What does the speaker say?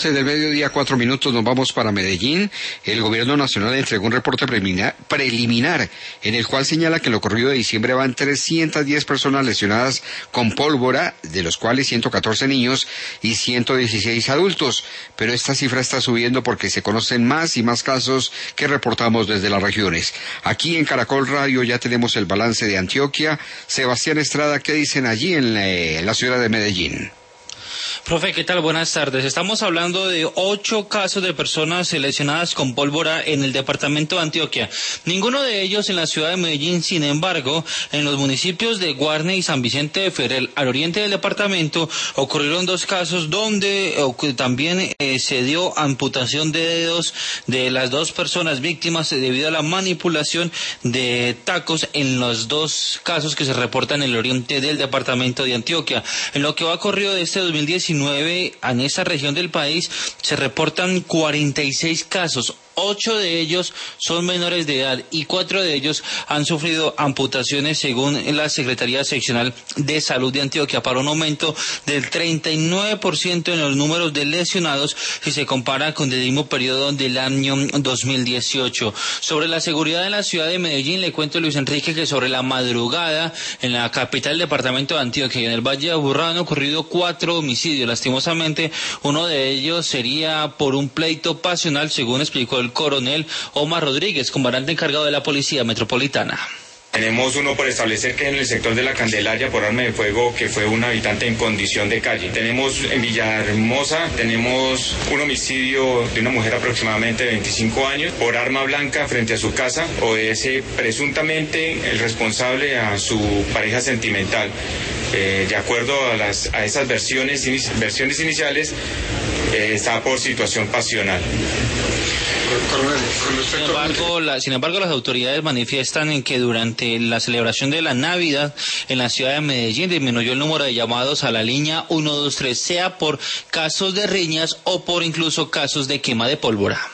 12 del mediodía, 4 minutos, nos vamos para Medellín. El gobierno nacional entregó un reporte preliminar en el cual señala que en lo corrido de diciembre van 310 personas lesionadas con pólvora, de los cuales 114 niños y 116 adultos. Pero esta cifra está subiendo porque se conocen más y más casos que reportamos desde las regiones. Aquí en Caracol Radio ya tenemos el balance de Antioquia. Sebastián Estrada, ¿qué dicen allí en la ciudad de Medellín? Profe, ¿qué tal? Buenas tardes. Estamos hablando de 8 casos de personas lesionadas con pólvora en el departamento de Antioquia. Ninguno de ellos en la ciudad de Medellín. Sin embargo, en los municipios de Guarne y San Vicente de Ferrer, al oriente del departamento, ocurrieron 2 casos donde también se dio amputación de dedos de las 2 personas víctimas debido a la manipulación de tacos en los 2 casos que se reportan en el oriente del departamento de Antioquia. En lo que va corrido de este 2019, en esa región del país se reportan 46 casos. 8 de ellos son menores de edad y 4 de ellos han sufrido amputaciones según la Secretaría Seccional de Salud de Antioquia, para un aumento del 39% en los números de lesionados si se compara con el mismo periodo del año 2018. Sobre la seguridad en la ciudad de Medellín, le cuento, Luis Enrique, que sobre la madrugada en la capital del departamento de Antioquia y en el Valle de Aburrá han ocurrido 4 homicidios. Lastimosamente, uno de ellos sería por un pleito pasional, según explicó el coronel Omar Rodríguez, comandante encargado de la Policía Metropolitana. Tenemos uno por establecer que en el sector de la Candelaria por arma de fuego, que fue un habitante en condición de calle. Tenemos en Villahermosa, tenemos un homicidio de una mujer aproximadamente de 25 años por arma blanca frente a su casa. Obedece presuntamente el responsable a su pareja sentimental. De acuerdo a esas versiones iniciales, está por situación pasional. Sin embargo, las autoridades manifiestan en que durante la celebración de la Navidad en la ciudad de Medellín disminuyó el número de llamados a la línea 123, sea por casos de riñas o por incluso casos de quema de pólvora.